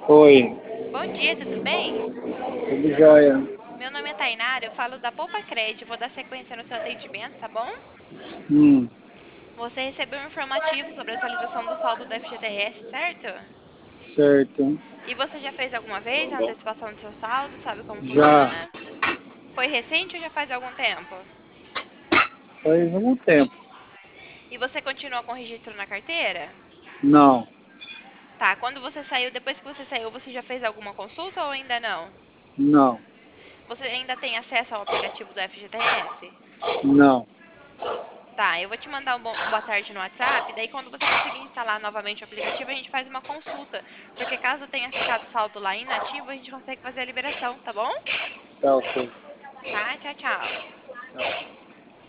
Oi, Bom dia, tudo bem? tudo jóia? Meu nome é Tainara, eu falo da Poupa Crédito, vou dar sequência no seu atendimento, tá bom? Hum, Você recebeu um informativo sobre a atualização do saldo do FGTS, certo? certo. E você já fez alguma vez a antecipação do seu saldo, sabe como Já funciona? Foi recente ou já faz algum tempo? faz algum tempo. E você continua com o registro na carteira? Não, Tá, quando você saiu, depois que você saiu, você já fez alguma consulta ou ainda não? não, Você ainda tem acesso ao aplicativo do FGTS? não. Tá, eu vou te mandar um boa tarde no WhatsApp, daí quando você conseguir instalar novamente o aplicativo, a gente faz uma consulta. Porque caso tenha ficado saldo lá inativo, a gente consegue fazer a liberação, tá bom? Tá ok. Tá, tchau, tchau.